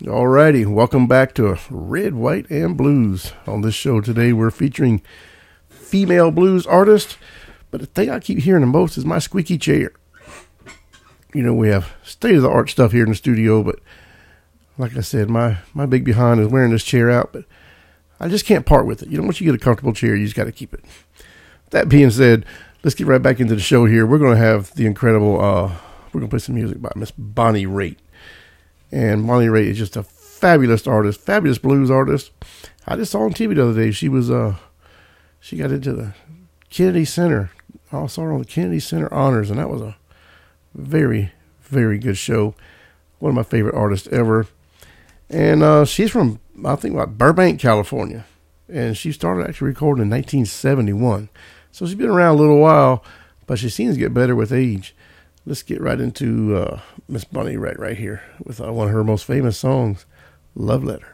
Alrighty, welcome back to Red, White, and Blues. On this show today, we're featuring female blues artists, but the thing I keep hearing the most is my squeaky chair. You know, we have state-of-the-art stuff here in the studio, but like I said, my big behind is wearing this chair out, but I just can't part with it. You know, once you get a comfortable chair, you just got to keep it. That being said, let's get right back into the show here. We're going to have the incredible, we're going to play some music by Miss Bonnie Raitt. And Bonnie Raitt is just a fabulous artist, fabulous blues artist. I just saw on TV the other day, she got into the Kennedy Center. I saw her on the Kennedy Center Honors, and that was a very, very good show. One of my favorite artists ever. And she's from, I think, Burbank, California. And she started actually recording in 1971. So she's been around a little while, but she seems to get better with age. Let's get right into Miss Bonnie Raitt right here with one of her most famous songs, Love Letter.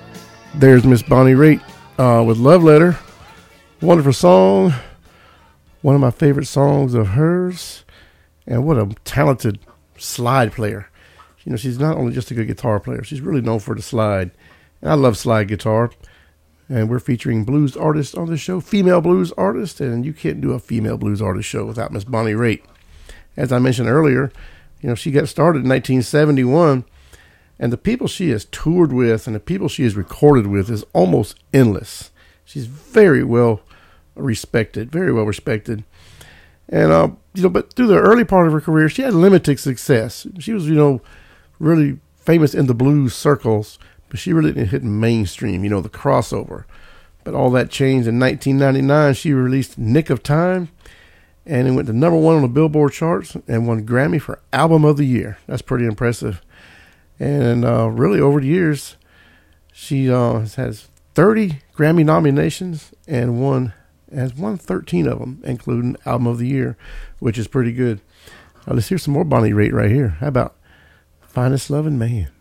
There's Miss Bonnie Raitt with Love Letter. Wonderful song. One of my favorite songs of hers, and what a talented slide player. You know, she's not only just a good guitar player, she's really known for the slide. And I love slide guitar. And we're featuring blues artists on this show, female blues artists, and you can't do a female blues artist show without Miss Bonnie Raitt. As I mentioned earlier, you know, she got started in 1971, and the people she has toured with and the people she has recorded with is almost endless. She's very well respected. And, you know, but through the early part of her career, she had limited success. She was, you know, really famous in the blues circles, but she really didn't hit mainstream, you know, the crossover. But all that changed in 1999. She released Nick of Time, and it went to number 1 on the Billboard charts and won Grammy for Album of the Year. That's pretty impressive. And really, over the years, she has 30 Grammy nominations and has won 13 of them, including Album of the Year, which is pretty good. Let's hear some more Bonnie Raitt right here. How about Finest Loving Man?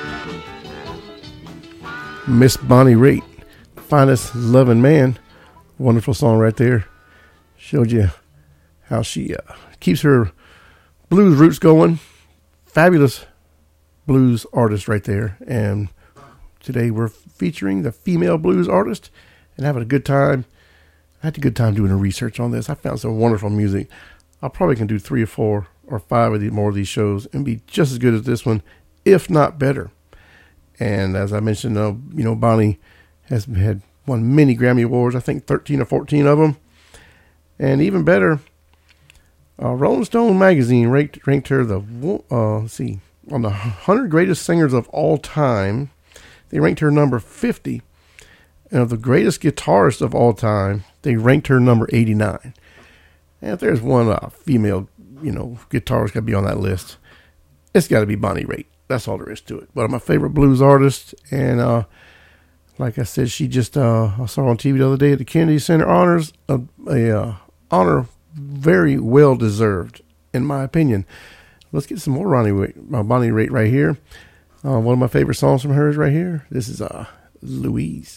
Miss Bonnie Raitt, Finest Loving Man, Wonderful song right there. Showed you how she keeps her blues roots going. Fabulous blues artist right there. And today we're featuring the female blues artist and having a good time. I had a good time doing the research on this. I found some wonderful music. I probably can do 3 or 4 or 5 of more of these shows and be just as good as this one, if not better. And as I mentioned, Bonnie has had won many Grammy Awards, I think 13 or 14 of them. And even better, Rolling Stone magazine ranked her on the 100 greatest singers of all time. They ranked her number 50. And of the greatest guitarists of all time, they ranked her number 89. And if there's one female, guitarist got to be on that list, it's got to be Bonnie Raitt. That's all there is to it. But my favorite blues artist, and like I said, she just I saw her on TV the other day at the Kennedy Center Honors, a honor very well deserved, in my opinion. Let's get some more Bonnie Raitt right here. One of my favorite songs from her is right here. This is Louise.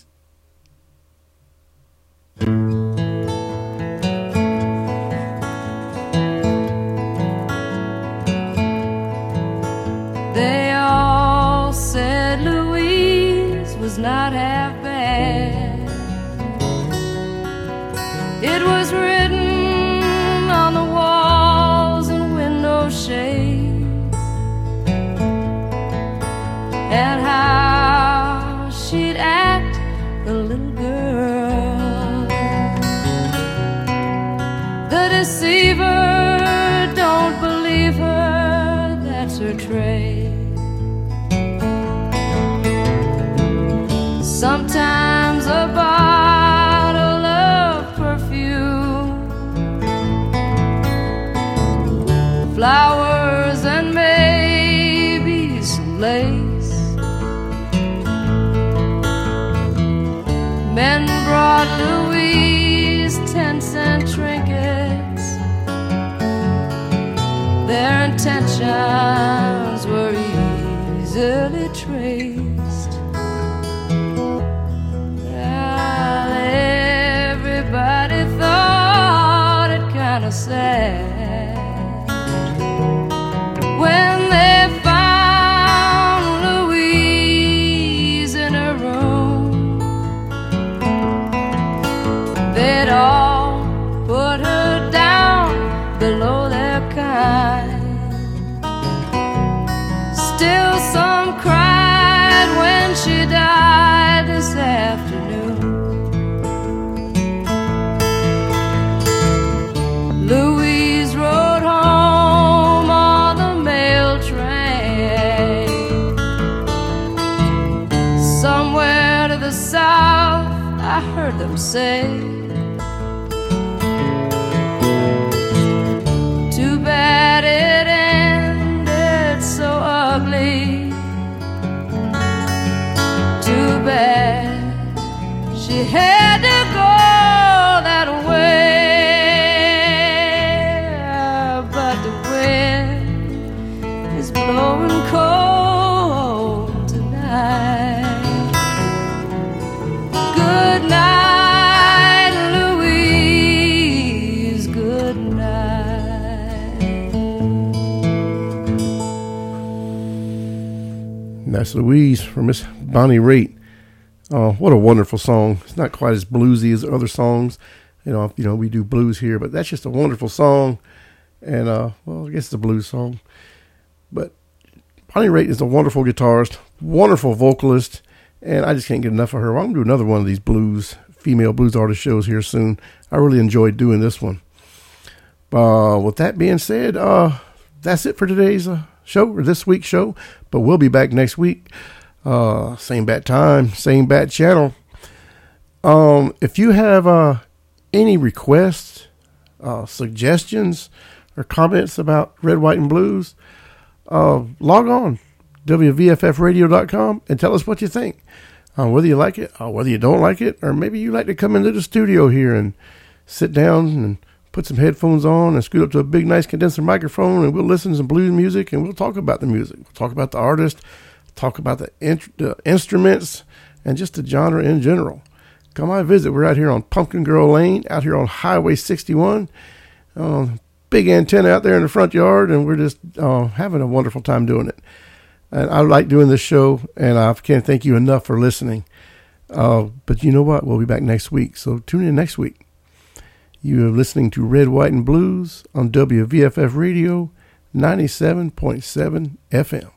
They all said Louise was not half bad. It was written on the walls and window shades, and how she'd act the little girl. The deceiver, don't believe her, that's her trade. Sometimes a bottle of perfume, flowers and maybe some lace. Men brought Louise 10-cent trinkets. Their intentions were easily traced. Well, everybody thought it kind of sad when they found Louise in her room. They'd all put her down below their kind. Still some cried when she died this afternoon. Louise rode home on the mail train, somewhere to the south, I heard them say. Too bad it ended so ugly. Too bad she had to go that way. But the wind is blowing cold tonight. Good night, Louise, good night. And that's Louise from Miss Bonnie Raitt. Oh, what a wonderful song. It's not quite as bluesy as other songs. We do blues here, but that's just a wonderful song. And, I guess it's a blues song. But Bonnie Raitt is a wonderful guitarist, wonderful vocalist, and I just can't get enough of her. I'm going to do another one of these female blues artist shows here soon. I really enjoyed doing this one. With that being said, that's it for today's show, or this week's show. But we'll be back next week. Same bat time, same bat channel. If you have any requests, suggestions, or comments about Red, White, and Blues, log on WVFFradio.com and tell us what you think. Whether you like it, or whether you don't like it, or maybe you like to come into the studio here and sit down and put some headphones on and scoot up to a big, nice condenser microphone, and we'll listen to some blues music, and we'll talk about the music. We'll talk about the artist, talk about the instruments, and just the genre in general. come on visit. We're out here on Pumpkin Girl Lane, out here on Highway 61. Big antenna out there in the front yard, and we're just having a wonderful time doing it. And I like doing this show, and I can't thank you enough for listening. But you know what? We'll be back next week, so tune in next week. You are listening to Red, White, and Blues on WVFF Radio 97.7 FM.